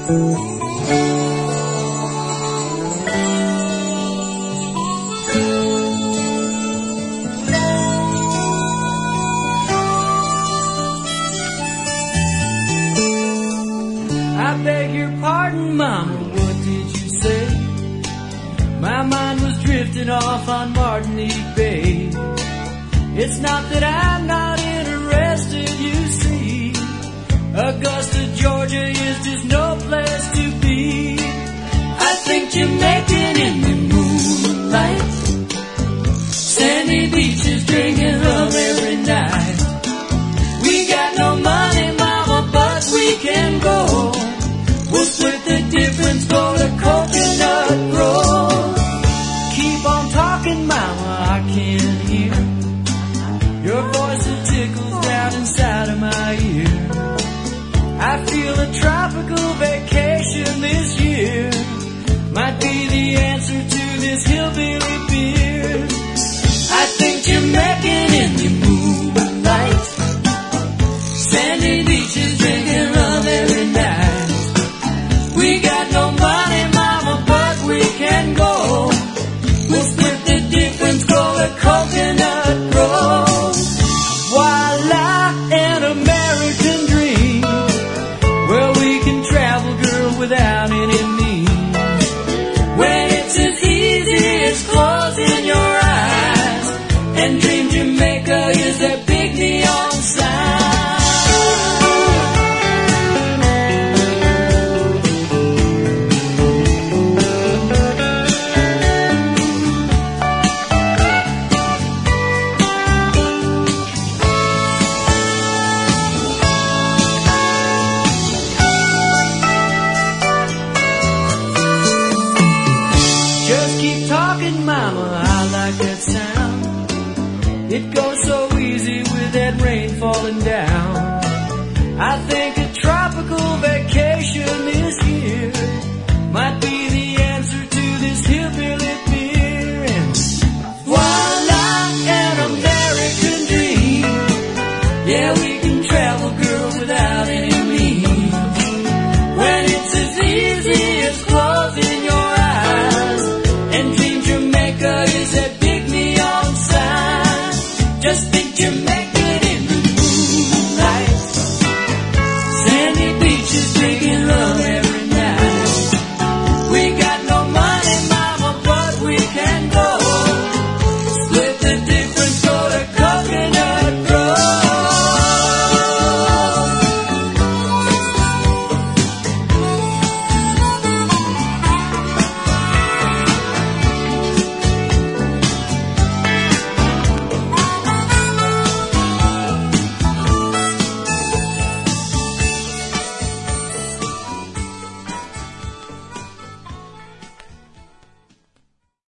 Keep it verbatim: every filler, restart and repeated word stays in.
I beg your pardon, Mama, what did you say? My mind was drifting off on Martinique Bay. It's not that I'm not interested, you see. Augusta, Georgia is just no place to be. I think Jamaican in the moonlight, sandy beaches, drinking rum every night. We got no money, Mama, but we can go. We'll split the difference, go to Coconut Grove. Keep on talking, Mama, I can hear your voice that tickles down inside of my ear. I feel a tropical vacation this year might be the answer to this hillbilly beer. I think Jamaican in the moonlight, sandy beaches, drinking rum every night. We got no money, Mama, but we can go. We'll split the difference, go to Coconut Grove. Voila, an American dream, where we can travel, girl, without any means. When it's as easy as closing your eyes and dream Jamaica is that big neon sign. Mama, I like that sound. It goes so easy with that rain falling down. I think a tropical vacation this year might be the answer to this hillbilly beer. And voila, an American dream. Yeah, we can travel, girl, without any means. When it's as easy as closing your eyes and dream Jamaica is that big neon sign. Just think Jamaica